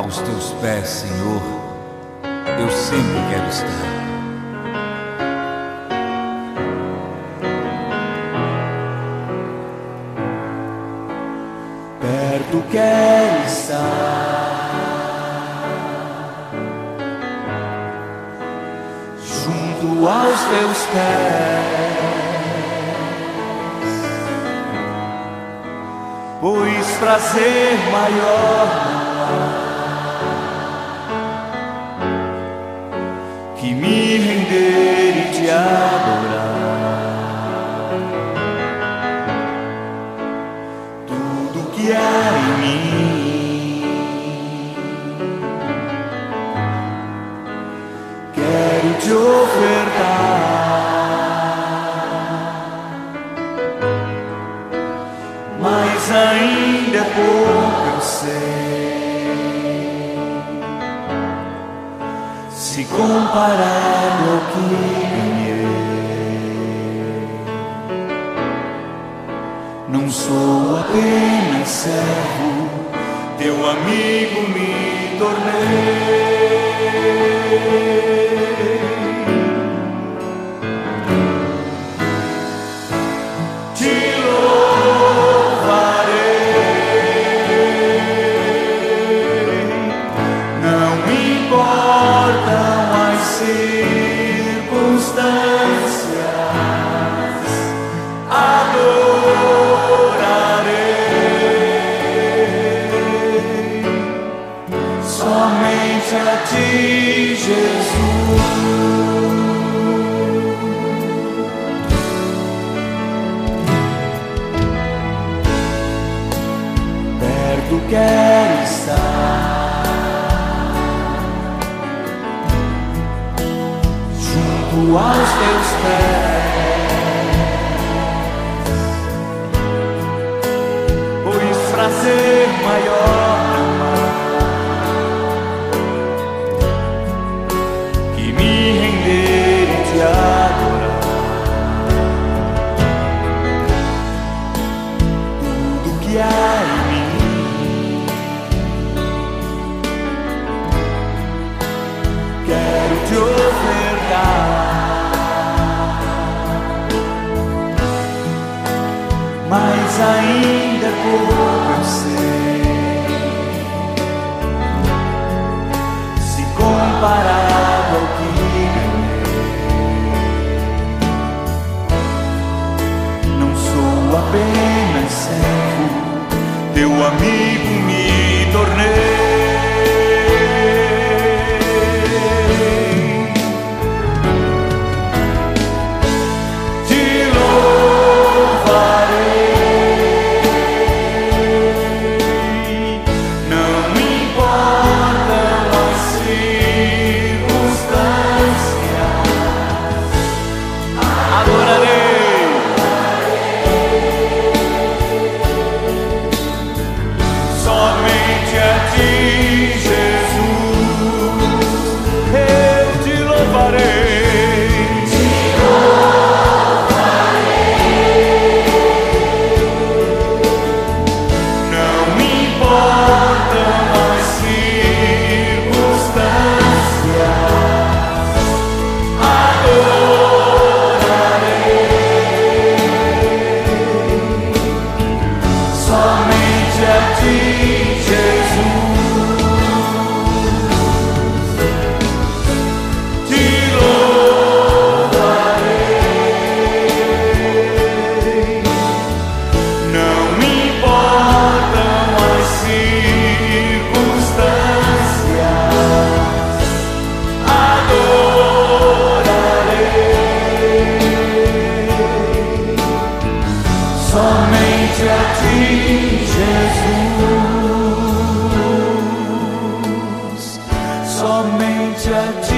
Aos teus pés, Senhor, eu sempre quero estar. Perto quero estar, junto aos teus pés, pois prazer maior não há que me render e te adorar. Tudo que há em mim quero te ofertar, mas ainda é pouco, eu sei. Se comparado ao que ganhei, não sou apenas servo, teu amigo me tornei. Te louvarei, não me importam as circunstâncias, adorarei somente a ti, Jesus. Perto quero estar, junto aos teus pés, pois prazer maior não há que me render e te adorar. Tudo que há em mim quero te ofertar, mas ainda é pouco, eu sei. Se comparado ao que ganhei, não sou apenas servo, teu amigo me tornei. Somente a ti, Jesus, eu te louvarei. Te louvarei. Não me importam as circunstâncias, adorarei somente a ti, Jesus. Te louvarei. Não me importam as circunstâncias, adorarei somente a ti, Jesus. Somente a ti.